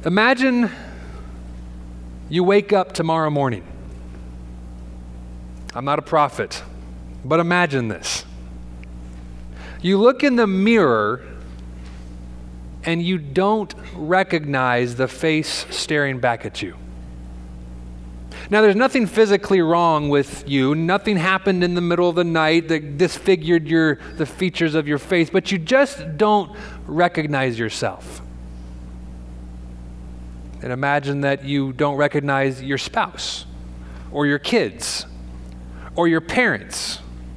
Imagine you wake up tomorrow morning. I'm not a prophet, but imagine this. You look in the mirror and you don't recognize the face staring back at you. Now, there's nothing physically wrong with you. Nothing happened in the middle of the night that disfigured the features of your face, but you just don't recognize yourself. And imagine that you don't recognize your spouse or your kids or your parents.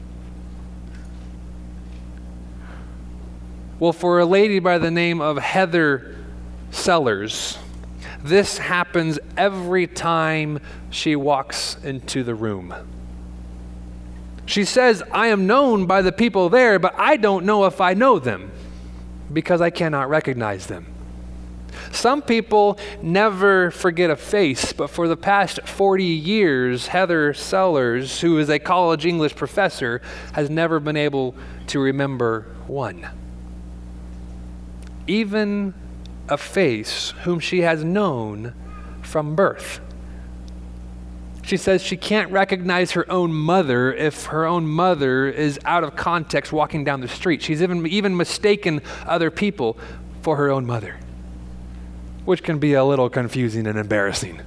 Well, for a lady by the name of Heather Sellers, this happens every time she walks into the room. She says, I am known by the people there, but I don't know if I know them because I cannot recognize them. Some people never forget a face, but for the past 40 years, Heather Sellers, who is a college English professor, has never been able to remember one. Even a face whom she has known from birth. She says she can't recognize her own mother if her own mother is out of context walking down the street. She's even mistaken other people for her own mother, which can be a little confusing and embarrassing.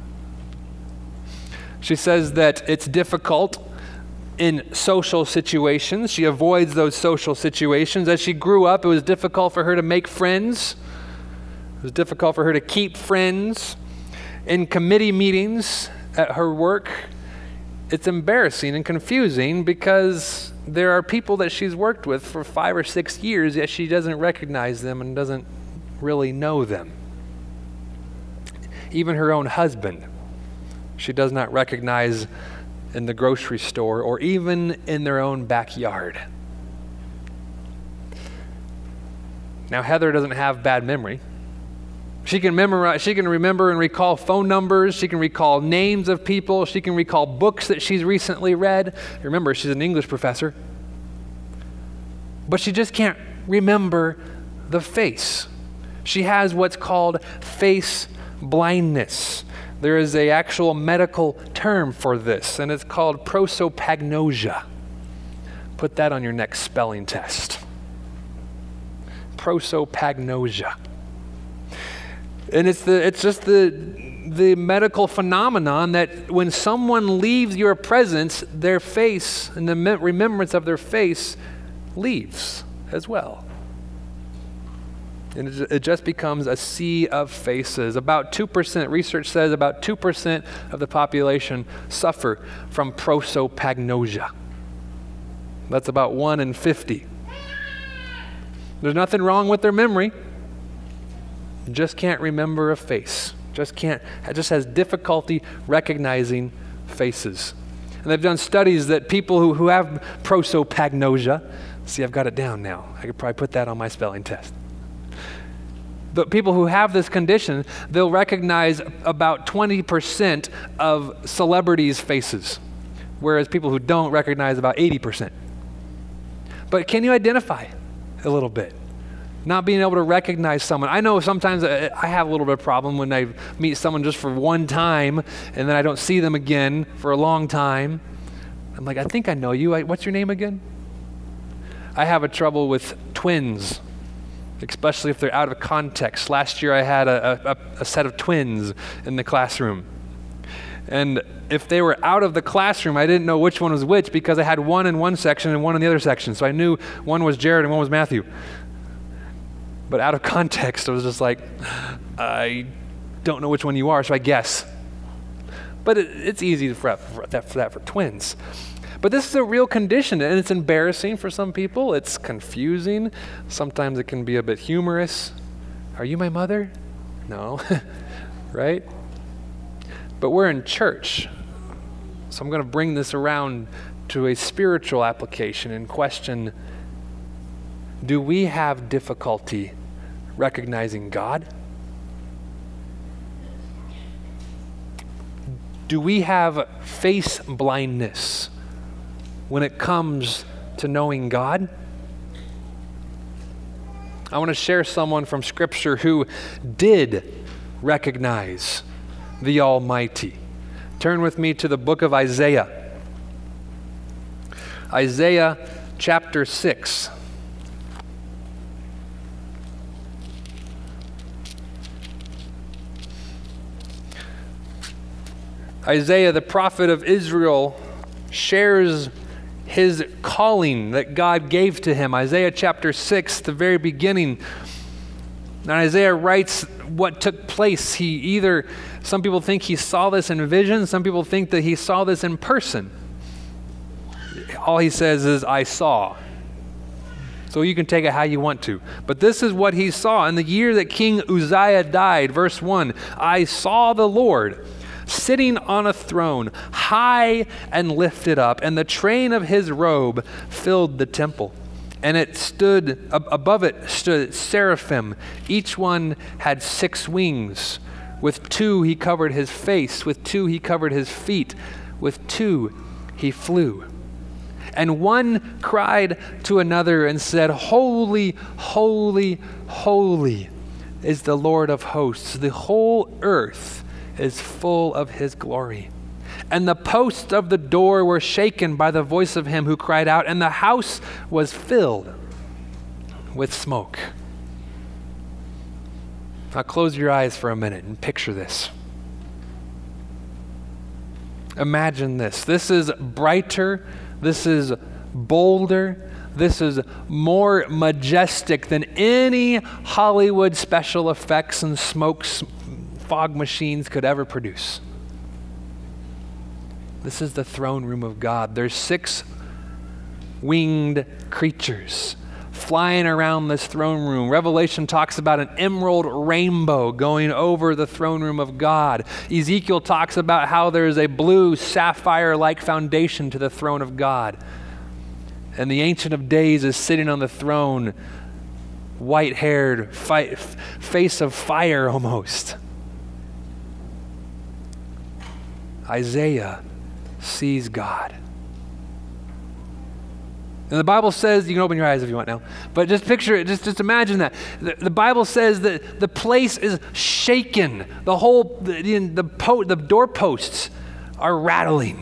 She says that it's difficult in social situations. She avoids those social situations. As she grew up, it was difficult for her to make friends. It was difficult for her to keep friends. In committee meetings at her work, it's embarrassing and confusing because there are people that she's worked with for 5 or 6 years, yet she doesn't recognize them and doesn't really know them. Even her own husband, she does not recognize in the grocery store or even in their own backyard. Now, Heather doesn't have bad memory. She can remember and recall phone numbers. She can recall names of people. She can recall books that she's recently read. Remember, she's an English professor. But she just can't remember the face. She has what's called face blindness. There is an actual medical term for this, and it's called prosopagnosia. Put that on your next spelling test. Prosopagnosia. And it's just the medical phenomenon that when someone leaves your presence, their face and the remembrance of their face leaves as well. And it just becomes a sea of faces. About 2%, research says about 2% of the population suffer from prosopagnosia. That's about 1 in 50. There's nothing wrong with their memory. Just can't remember a face. Just has difficulty recognizing faces. And they've done studies that people who have prosopagnosia, see, I've got it down now. I could probably put that on my spelling test. But people who have this condition, they'll recognize about 20% of celebrities' faces, whereas people who don't recognize about 80%. But can you identify a little bit? Not being able to recognize someone. I know sometimes I have a little bit of problem when I meet someone just for one time and then I don't see them again for a long time. I'm like, I think I know you. What's your name again? I have a trouble with twins, especially if they're out of context. Last year I had a set of twins in the classroom. And if they were out of the classroom, I didn't know which one was which because I had one in one section and one in the other section. So I knew one was Jared and one was Matthew. But out of context, I was just like, I don't know which one you are, so I guess. But it's easy for that for twins. But this is a real condition, and it's embarrassing for some people. It's confusing. Sometimes it can be a bit humorous. Are you my mother? No, right? But we're in church, so I'm going to bring this around to a spiritual application and question, do we have difficulty recognizing God? Do we have face blindness when it comes to knowing God? I want to share someone from Scripture who did recognize the Almighty. Turn with me to the book of Isaiah. Isaiah chapter 6. Isaiah, the prophet of Israel, shares his calling that God gave to him. Isaiah chapter 6, the very beginning. And Isaiah writes what took place. Some people think he saw this in vision, some people think that he saw this in person. All he says is, I saw. So you can take it how you want to. But this is what he saw. In the year that King Uzziah died, verse 1, I saw the Lord sitting on a throne, high and lifted up, and the train of his robe filled the temple. And above it stood seraphim. Each one had 6 wings. With 2 he covered his face, with 2 he covered his feet, with 2 he flew. And one cried to another and said, Holy, holy, holy is the Lord of hosts. The whole earth is full of his glory. And the posts of the door were shaken by the voice of him who cried out, and the house was filled with smoke. Now close your eyes for a minute and picture this. Imagine this. This is brighter, this is bolder, this is more majestic than any Hollywood special effects and fog machines could ever produce. This is the throne room of God. There's 6 winged creatures flying around this throne room. Revelation talks about an emerald rainbow going over the throne room of God. Ezekiel talks about how there's a blue sapphire-like foundation to the throne of God. And the Ancient of Days is sitting on the throne, white-haired, face of fire almost. Isaiah sees God. And the Bible says, you can open your eyes if you want now, but just picture it, just imagine that. The Bible says that the place is shaken. The doorposts are rattling.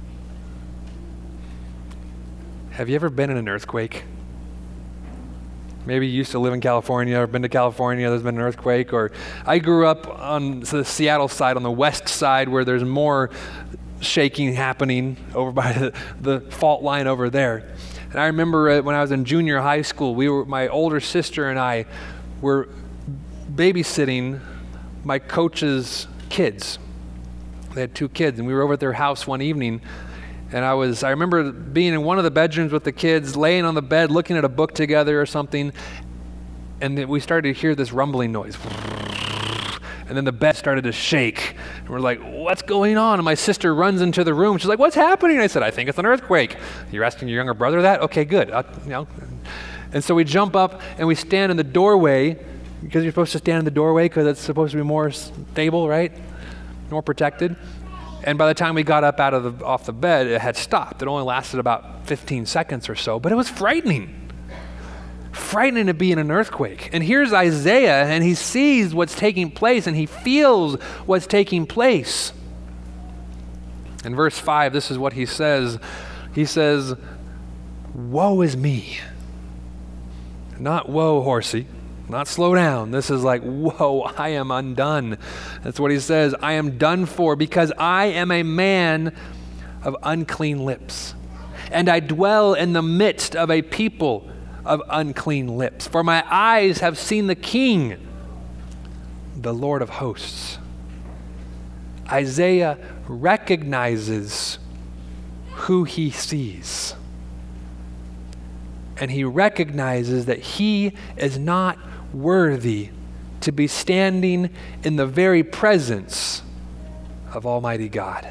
Have you ever been in an earthquake? Maybe you used to live in California or been to California, there's been an earthquake. Or I grew up on the Seattle side, on the west side, where there's more shaking happening over by the fault line over there. And I remember when I was in junior high school, my older sister and I were babysitting my coach's kids. They had 2 kids, and we were over at their house one evening. And I remember being in one of the bedrooms with the kids, laying on the bed, looking at a book together or something, and then we started to hear this rumbling noise. And then the bed started to shake. And we're like, what's going on? And my sister runs into the room. She's like, what's happening? I said, I think it's an earthquake. You're asking your younger brother that? Okay, good. And so we jump up and we stand in the doorway, because you're supposed to stand in the doorway because it's supposed to be more stable, right? More protected. And by the time we got up off the bed, it had stopped. It only lasted about 15 seconds or so, but it was frightening. Frightening to be in an earthquake. And here's Isaiah, and he sees what's taking place, and he feels what's taking place. In verse 5, this is what he says. He says, woe is me. Not whoa, horsey. Not slow down. This is like, whoa, I am undone. That's what he says. I am done for, because I am a man of unclean lips, and I dwell in the midst of a people of unclean lips. For my eyes have seen the King, the Lord of hosts. Isaiah recognizes who he sees. And he recognizes that he is not worthy to be standing in the very presence of Almighty God.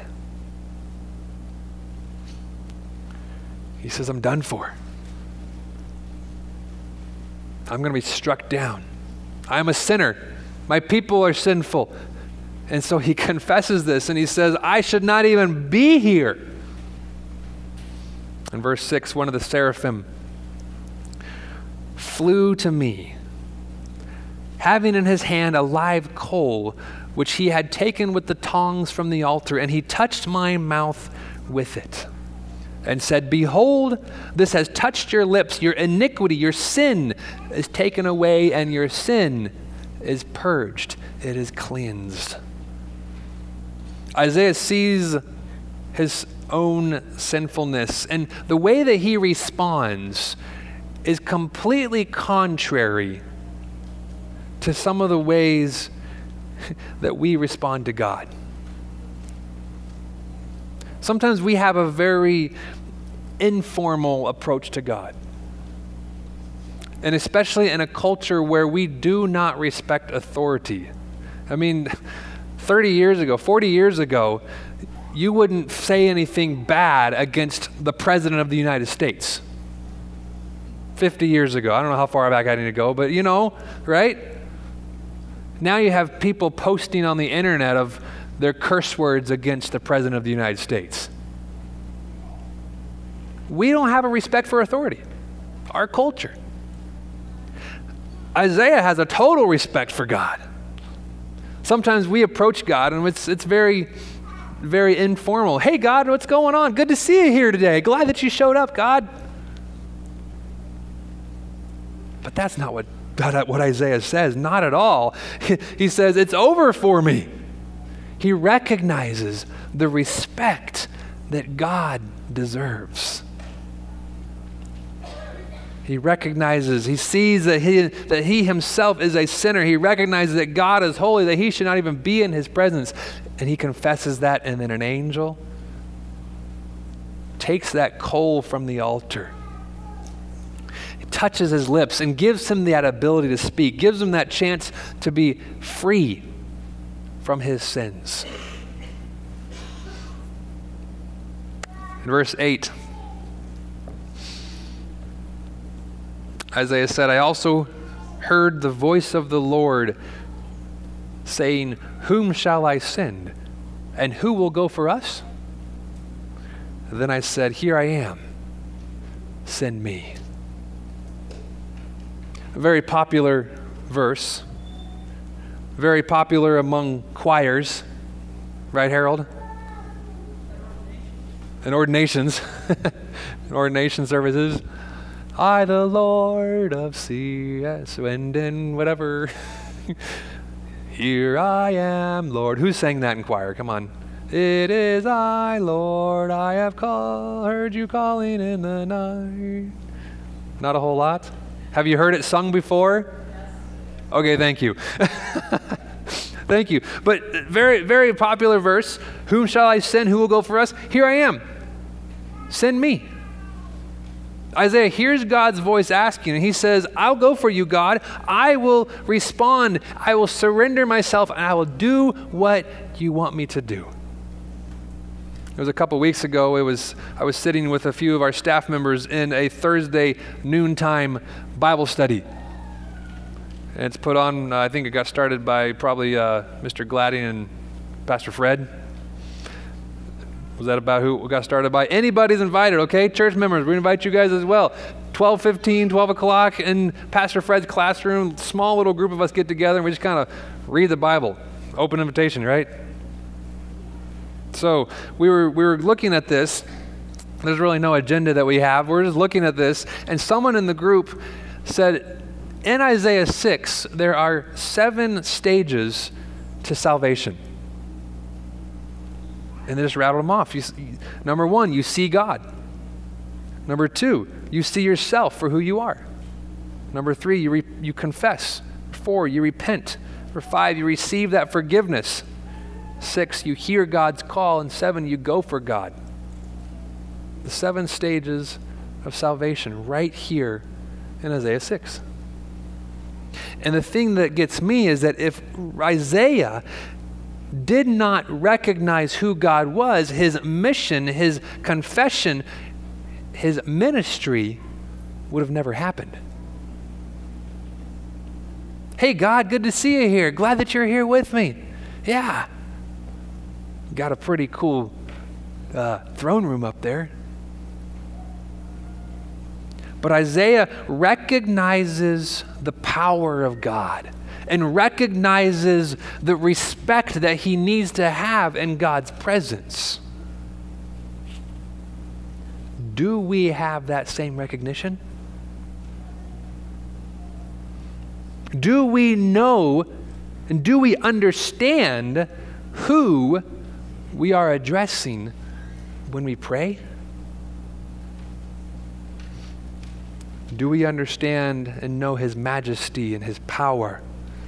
He says, I'm done for. I'm going to be struck down. I'm a sinner. My people are sinful. And so he confesses this, and he says, I should not even be here. In verse 6, one of the seraphim flew to me, having in his hand a live coal, which he had taken with the tongs from the altar, and he touched my mouth with it, and said, Behold, this has touched your lips. Your iniquity, your sin is taken away, and your sin is purged. It is cleansed. Isaiah sees his own sinfulness, and the way that he responds is completely contrary to some of the ways that we respond to God. Sometimes we have a very informal approach to God. And especially in a culture where we do not respect authority. I mean, 30 years ago, 40 years ago, you wouldn't say anything bad against the President of the United States. 50 years ago. I don't know how far back I need to go, but you know, right? Now you have people posting on the internet of their curse words against the President of the United States. We don't have a respect for authority, our culture. Isaiah has a total respect for God. Sometimes we approach God and it's very, very informal. Hey God, what's going on? Good to see you here today. Glad that you showed up, God. But that's not what Isaiah says, not at all. He says, it's over for me. He recognizes the respect that God deserves. He recognizes, he sees that he himself is a sinner. He recognizes that God is holy, that he should not even be in his presence. And he confesses that, and then an angel takes that coal from the altar, touches his lips, and gives him that ability to speak, gives him that chance to be free from his sins. In verse 8, Isaiah said, I also heard the voice of the Lord saying, Whom shall I send? And who will go for us? Then I said, Here I am. Send me. A very popular verse, very popular among choirs, right, Harold? And ordinations, ordination services. I, the Lord of C.S. Wendon, whatever. Here I am, Lord. Who sang that in choir? Come on. It is I, Lord. I have heard you calling in the night. Not a whole lot. Have you heard it sung before? Okay, thank you. Thank you. But very, very popular verse. Whom shall I send? Who will go for us? Here I am. Send me. Isaiah hears God's voice asking, and he says, I'll go for you, God. I will respond. I will surrender myself, and I will do what you want me to do. It was a couple weeks ago. I was sitting with a few of our staff members in a Thursday noontime Bible study. And it's put on, I think it got started by probably Mr. Gladding and Pastor Fred. Was that about who got started by? Anybody's invited, okay? Church members, we invite you guys as well. 12:15, 12 o'clock in Pastor Fred's classroom, small little group of us get together and we just kind of read the Bible. Open invitation, right? So we were looking at this. There's really no agenda that we have. We're just looking at this, and someone in the group said, in Isaiah 6, there are 7 stages to salvation. And they just rattled them off. Number 1, you see God. Number 2, you see yourself for who you are. Number 3, you confess. 4, you repent. Number 5, you receive that forgiveness. 6, you hear God's call. And 7, you go for God. The 7 stages of salvation right here in Isaiah 6. And the thing that gets me is that if Isaiah did not recognize who God was, his mission, his confession, his ministry would have never happened. Hey God, good to see you here. Glad that you're here with me. Yeah. Got a pretty cool throne room up there. But Isaiah recognizes the power of God. and recognizes the respect that he needs to have in God's presence. Do we have that same recognition? Do we know and do we understand who we are addressing when we pray? Do we understand and know his majesty and his power?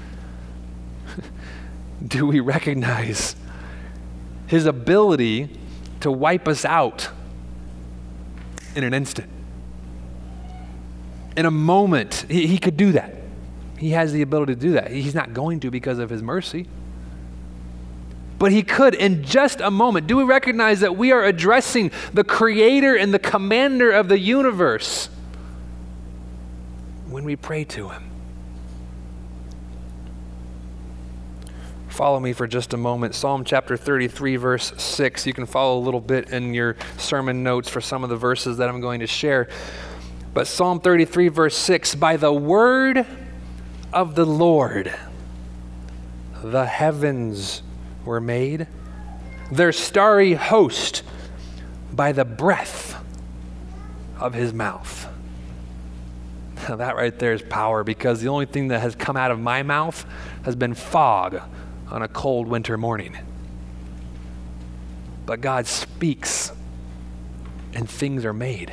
Do we recognize his ability to wipe us out in an instant? In a moment, he could do that. He has the ability to do that. He's not going to because of his mercy. But he could in just a moment. Do we recognize that we are addressing the creator and the commander of the universe when we pray to him? Follow me for just a moment. Psalm chapter 33, verse 6. You can follow a little bit in your sermon notes for some of the verses that I'm going to share. But Psalm 33, verse 6, by the word of the Lord, the heavens were made, their starry host by the breath of his mouth. Now that right there is power, because the only thing that has come out of my mouth has been fog on a cold winter morning. But God speaks and things are made.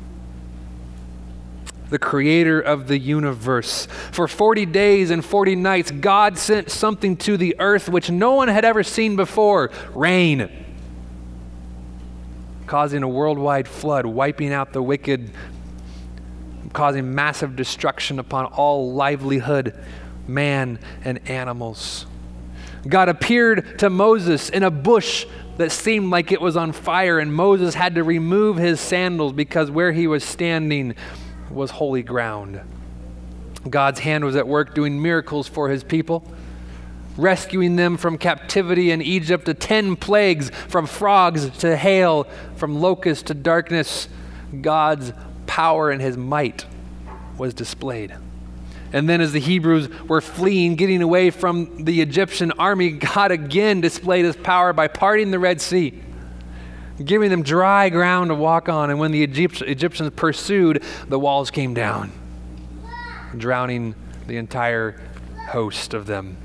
The creator of the universe. For 40 days and 40 nights, God sent something to the earth which no one had ever seen before: rain, causing a worldwide flood, wiping out the wicked, causing massive destruction upon all livelihood, man and animals. God appeared to Moses in a bush that seemed like it was on fire, and Moses had to remove his sandals because where he was standing was holy ground. God's hand was at work doing miracles for his people, rescuing them from captivity in Egypt, to 10 plagues, from frogs to hail, from locusts to darkness. God's power and his might was displayed. And then as the Hebrews were fleeing, getting away from the Egyptian army, God again displayed his power by parting the Red Sea, giving them dry ground to walk on. And when the Egyptians pursued, the walls came down, drowning the entire host of them.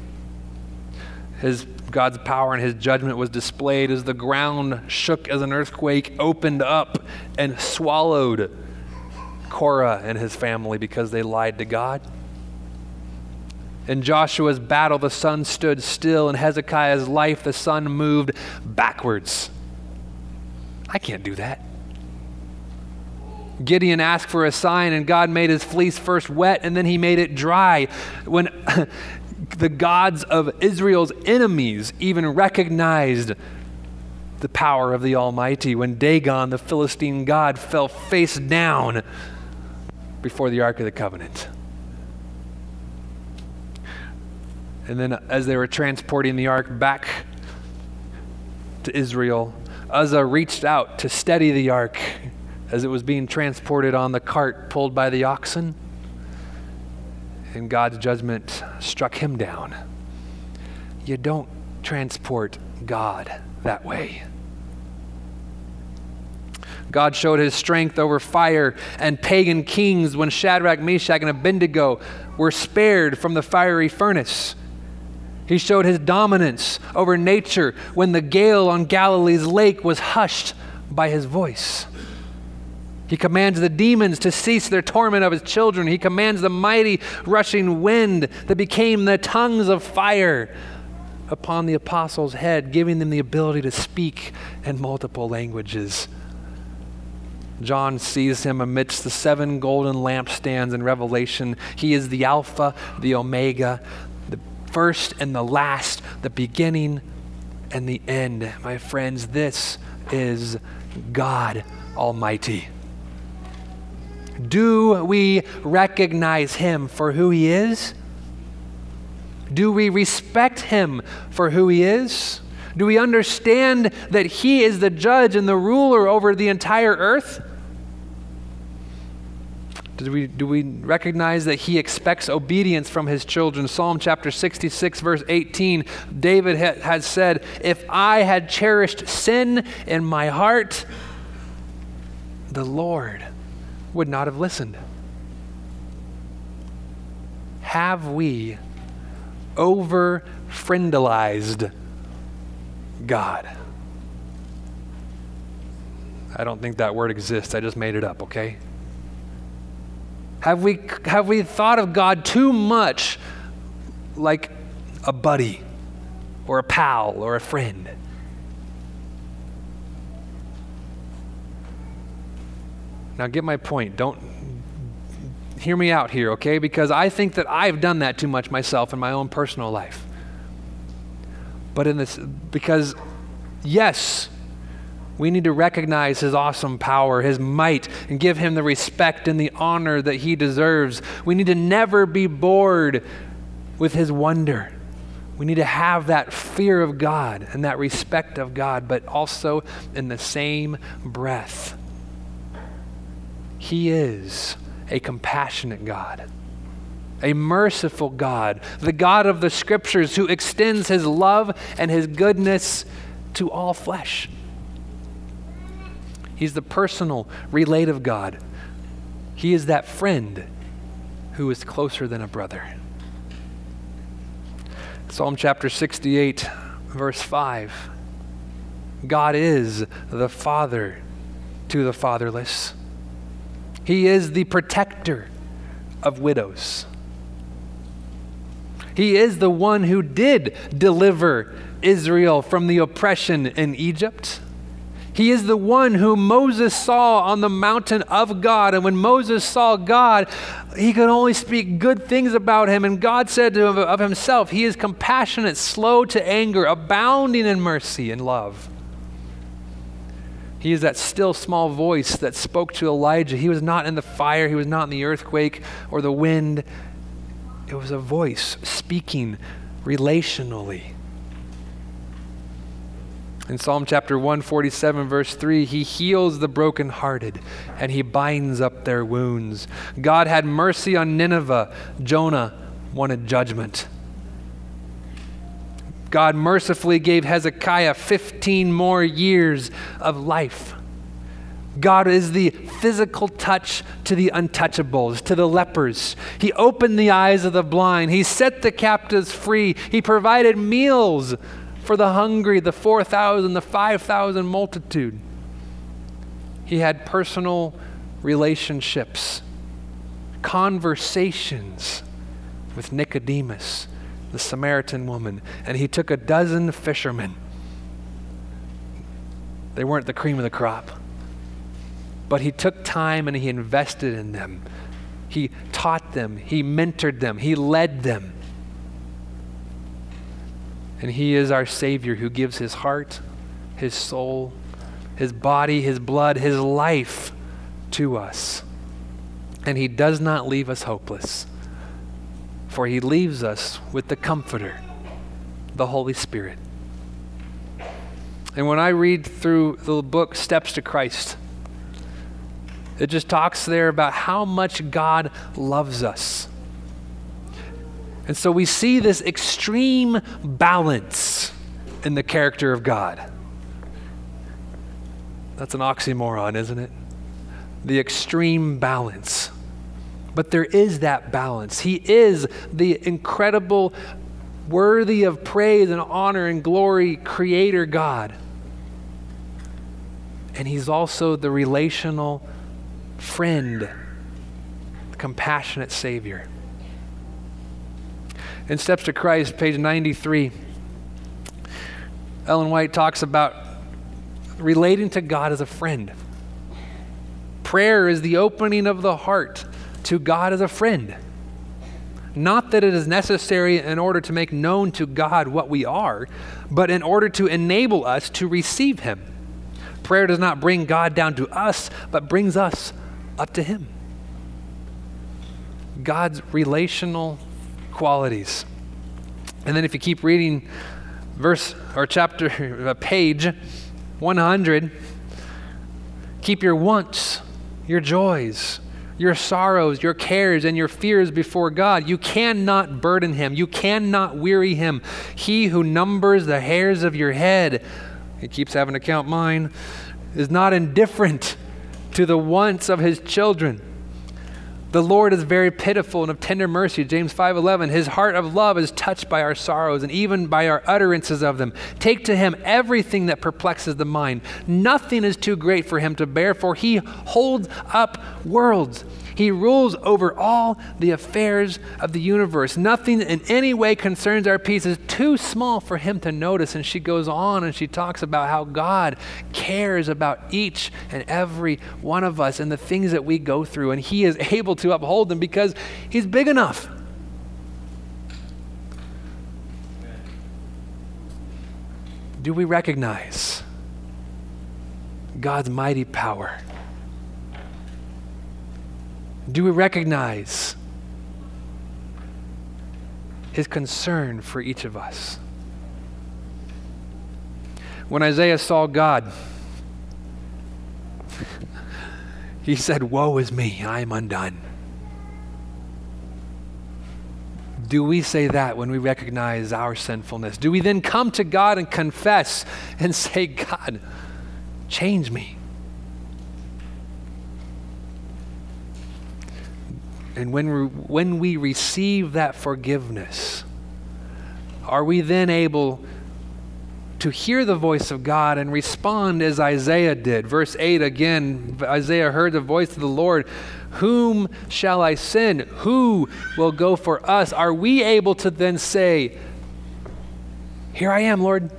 God's power and his judgment was displayed as the ground shook as an earthquake opened up and swallowed Korah and his family because they lied to God. In Joshua's battle, the sun stood still. In Hezekiah's life, the sun moved backwards. I can't do that. Gideon asked for a sign, and God made his fleece first wet, and then he made it dry. When the gods of Israel's enemies even recognized the power of the Almighty, when Dagon, the Philistine god, fell face down before the Ark of the Covenant. And then as they were transporting the ark back to Israel, Uzzah reached out to steady the ark as it was being transported on the cart pulled by the oxen, and God's judgment struck him down. You don't transport God that way. God showed his strength over fire and pagan kings when Shadrach, Meshach, and Abednego were spared from the fiery furnace. He showed his dominance over nature when the gale on Galilee's lake was hushed by his voice. He commands the demons to cease their torment of his children. He commands the mighty rushing wind that became the tongues of fire upon the apostles' head, giving them the ability to speak in multiple languages. John sees him amidst the 7 golden lampstands in Revelation. He is the Alpha, the Omega, the first and the last, the beginning and the end. My friends, this is God Almighty. Do we recognize him for who he is? Do we respect him for who he is? Do we understand that he is the judge and the ruler over the entire earth? Do we recognize that he expects obedience from his children? Psalm chapter 66, verse 18, David has said, "If I had cherished sin in my heart, the Lord would not have listened." Have we over-friendalized God? I don't think that word exists. I just made it up, okay? Have we thought of God too much like a buddy or a pal or a friend? Now get my point. Don't hear me out here, okay? Because I think that I've done that too much myself in my own personal life. But because yes, we need to recognize his awesome power, his might, and give him the respect and the honor that he deserves. We need to never be bored with his wonder. We need to have that fear of God and that respect of God, but also in the same breath, he is a compassionate God, a merciful God, the God of the Scriptures who extends his love and his goodness to all flesh. He's the personal, relative God. He is that friend who is closer than a brother. Psalm chapter 68, verse 5. God is the father to the fatherless. He is the protector of widows. He is the one who did deliver Israel from the oppression in Egypt. He is the one whom Moses saw on the mountain of God. And when Moses saw God, he could only speak good things about him. And God said to him of himself, he is compassionate, slow to anger, abounding in mercy and love. He is that still small voice that spoke to Elijah. He was not in the fire. He was not in the earthquake or the wind. It was a voice speaking relationally. In Psalm chapter 147, verse 3, he heals the brokenhearted and he binds up their wounds. God had mercy on Nineveh. Jonah wanted judgment. God mercifully gave Hezekiah 15 more years of life. God is the physical touch to the untouchables, to the lepers. He opened the eyes of the blind. He set the captives free. He provided meals for the hungry, the 4,000, the 5,000 multitude. He had personal relationships, conversations with Nicodemus, the Samaritan woman, and he took a dozen fishermen. They weren't the cream of the crop, but he took time and he invested in them. He taught them, he mentored them, he led them. And he is our Savior who gives his heart, his soul, his body, his blood, his life to us. And he does not leave us hopeless, for he leaves us with the Comforter, the Holy Spirit. And when I read through the book Steps to Christ, it just talks there about how much God loves us. And so we see this extreme balance in the character of God. That's an oxymoron, isn't it? The extreme balance. But there is that balance. He is the incredible, worthy of praise and honor and glory creator God. And he's also the relational friend, the compassionate Savior. In Steps to Christ, page 93, Ellen White talks about relating to God as a friend. Prayer is the opening of the heart to God as a friend. Not that it is necessary in order to make known to God what we are, but in order to enable us to receive him. Prayer does not bring God down to us, but brings us up to him. God's relational qualities. And then if you keep reading page 100, keep your wants, your joys, your sorrows, your cares, and your fears before God. You cannot burden him. You cannot weary him. He who numbers the hairs of your head, he keeps having to count mine, is not indifferent to the wants of his children. The Lord is very pitiful and of tender mercy. James 5:11, his heart of love is touched by our sorrows and even by our utterances of them. Take to him everything that perplexes the mind. Nothing is too great for him to bear, for he holds up worlds. He rules over all the affairs of the universe. Nothing in any way concerns our peace is too small for him to notice. And she goes on and she talks about how God cares about each and every one of us and the things that we go through. And he is able to uphold them because he's big enough. Do we recognize God's mighty power? Do we recognize his concern for each of us? When Isaiah saw God, he said, "Woe is me, I am undone." Do we say that when we recognize our sinfulness? Do we then come to God and confess and say, "God, change me"? And when we receive that forgiveness, are we then able to hear the voice of God and respond as Isaiah did? Verse 8 again, Isaiah heard the voice of the Lord. Whom shall I send? Who will go for us? Are we able to then say, "Here I am, Lord.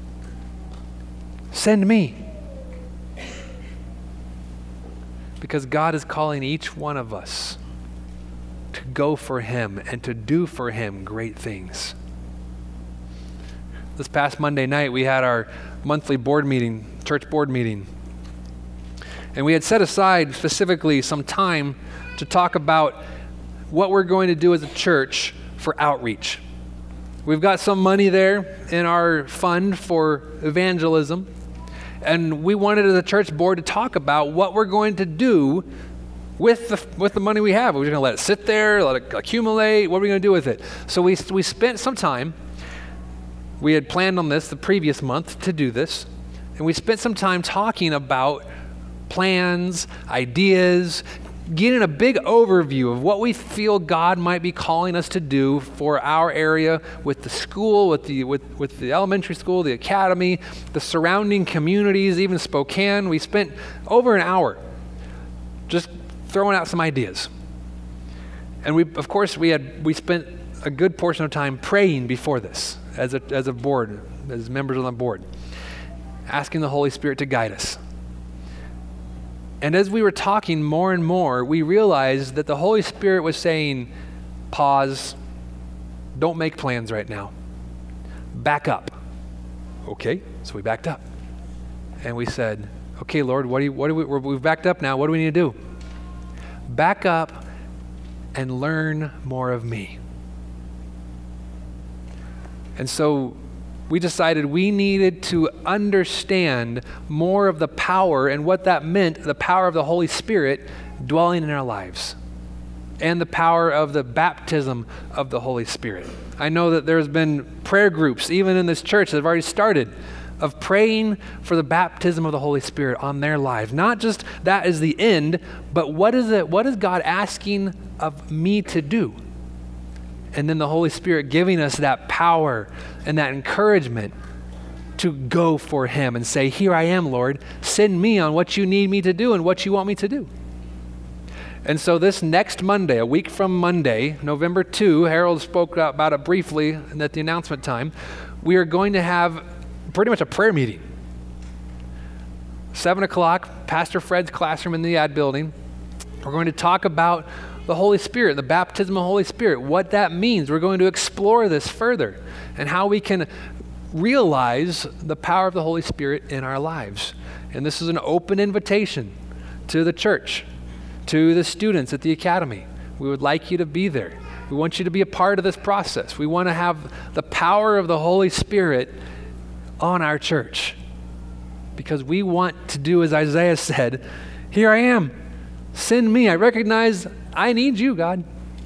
Send me"? Because God is calling each one of us to go for him and to do for him great things. This past Monday night, we had our monthly board meeting, church board meeting. And we had set aside specifically some time to talk about what we're going to do as a church for outreach. We've got some money there in our fund for evangelism. And we wanted as a church board to talk about what we're going to do with the money we have. We're just going to let it sit there, let it accumulate. What are we going to do with it? So we spent some time. We had planned on this the previous month to do this. And we spent some time talking about plans, ideas, getting a big overview of what we feel God might be calling us to do for our area with the school, with the elementary school, the academy, the surrounding communities, even Spokane. We spent over an hour just throwing out some ideas. And we spent a good portion of time praying before this as a board, as members on the board, asking the Holy Spirit to guide us. And as we were talking more and more, we realized that the Holy Spirit was saying, pause, don't make plans right now. Back up. Okay, so we backed up. And we said, okay, Lord, we've backed up now, what do we need to do? Back up and learn more of me. And so we decided we needed to understand more of the power and what that meant, the power of the Holy Spirit dwelling in our lives, and the power of the baptism of the Holy Spirit. I know that there's been prayer groups, even in this church, that have already started, of praying for the baptism of the Holy Spirit on their lives. Not just that is the end, but what is God asking of me to do? And then the Holy Spirit giving us that power and that encouragement to go for him and say, here I am, Lord, send me on what you need me to do and what you want me to do. And so this next Monday, a week from Monday, November 2, Harold spoke about it briefly at the announcement time, we are going to have pretty much a prayer meeting. 7 o'clock, Pastor Fred's classroom in the ad building. We're going to talk about the Holy Spirit, the baptism of the Holy Spirit, what that means. We're going to explore this further and how we can realize the power of the Holy Spirit in our lives. And this is an open invitation to the church, to the students at the academy. We would like you to be there. We want you to be a part of this process. We want to have the power of the Holy Spirit on our church because we want to do as Isaiah said, here I am, Send me. I recognize I need you, God.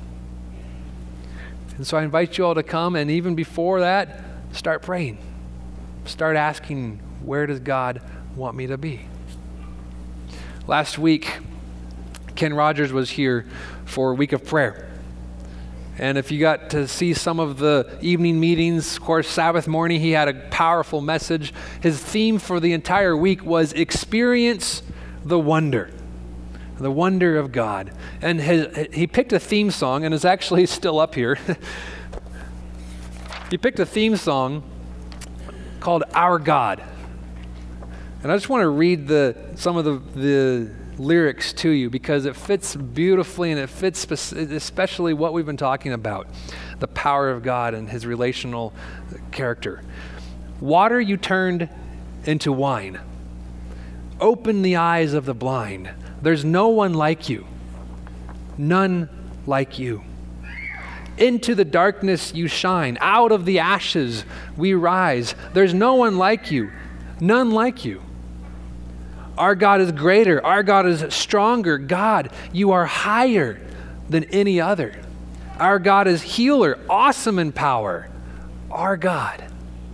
And so I invite you all to come, and even before that, start praying. Start asking, where does God want me to be? Last week, Ken Rogers was here for a week of prayer. And if you got to see some of the evening meetings, of course, Sabbath morning, he had a powerful message. His theme for the entire week was experience the wonder of God. And he picked a theme song, and it's actually still up here. He picked a theme song called Our God. And I just want to read some of the lyrics to you because it fits beautifully, and it fits especially what we've been talking about, the power of God and his relational character. Water you turned into wine. Open the eyes of the blind. There's no one like you. None like you. Into the darkness you shine. Out of the ashes we rise. There's no one like you. None like you. Our God is greater. Our God is stronger. God, you are higher than any other. Our God is healer, awesome in power. Our God.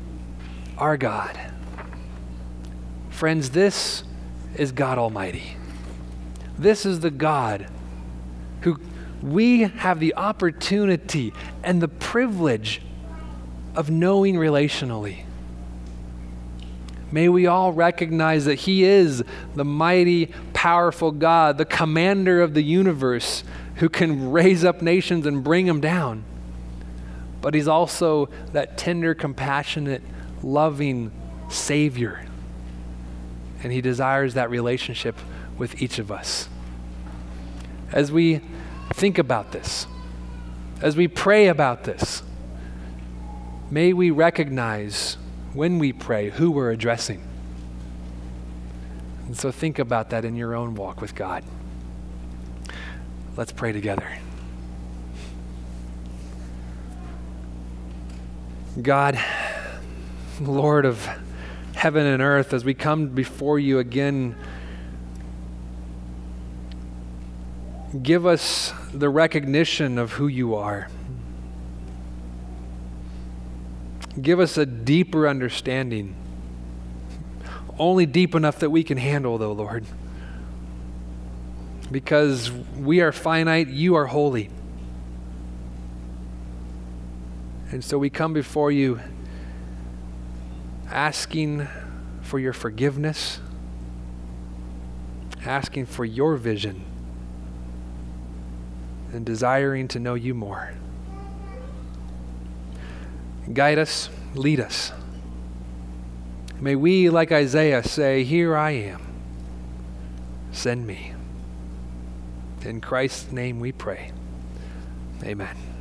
Friends, this is God Almighty. This is the God who we have the opportunity and the privilege of knowing relationally. May we all recognize that he is the mighty, powerful God, the commander of the universe who can raise up nations and bring them down. But he's also that tender, compassionate, loving Savior. And he desires that relationship with each of us. As we think about this, as we pray about this, may we recognize when we pray who we're addressing. And so think about that in your own walk with God. Let's pray together. God, Lord of heaven and earth, as we come before you again, give us the recognition of who you are. Give us a deeper understanding, only deep enough that we can handle, though, Lord. Because we are finite, you are holy. And so we come before you asking for your forgiveness, asking for your vision, and desiring to know you more. Guide us, lead us. May we, like Isaiah, say, "Here I am. Send me." In Christ's name we pray. Amen.